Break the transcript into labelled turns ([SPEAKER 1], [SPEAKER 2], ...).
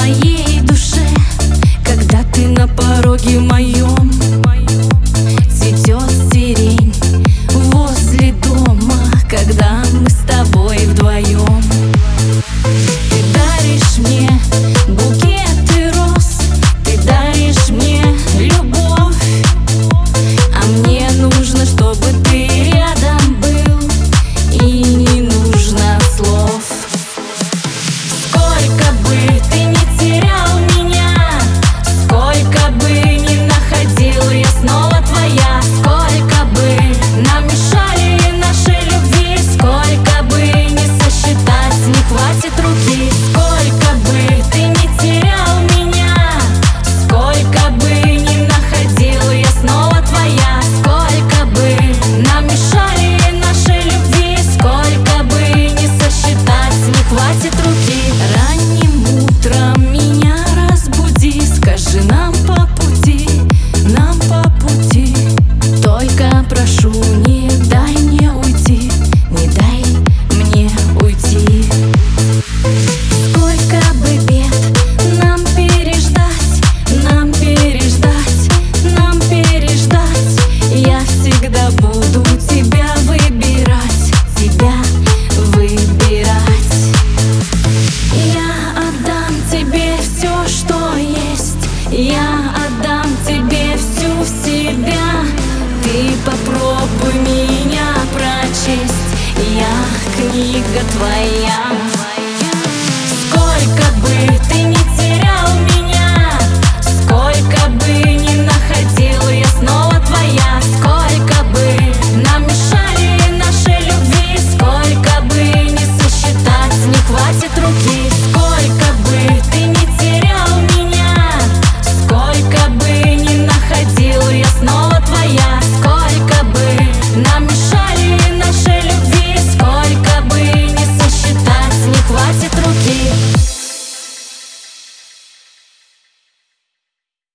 [SPEAKER 1] моей душе, когда ты на пороге моем. Цветет сирень возле дома, когда мы с тобой вдвоем. Ты даришь мне букеты роз, ты даришь мне любовь, а мне нужно, чтобы ты рядом был, и не нужно слов. Сколько бы ты ни терял меня, сколько бы ни находил, я снова твоя. Сколько бы нам мешали наши любви, сколько бы ни сосчитать не хватит руки. Сколько бы ты ни терял меня, сколько бы ни находил, я снова твоя. Сколько бы нам мешали наши любви, сколько бы ни сосчитать не хватит руки. Ранним утром меня разбуди, скажи нам по пути, нам по пути. Только прошу, не дай мне уйти, не дай мне уйти. Сколько бы бед нам переждать, нам переждать, нам переждать, я всегда буду тебя выбирать, тебя выбирать. Я отдам тебе все, что есть, я отдам тебе всю себя. Ты попробуй меня прочесть, я книга твоя.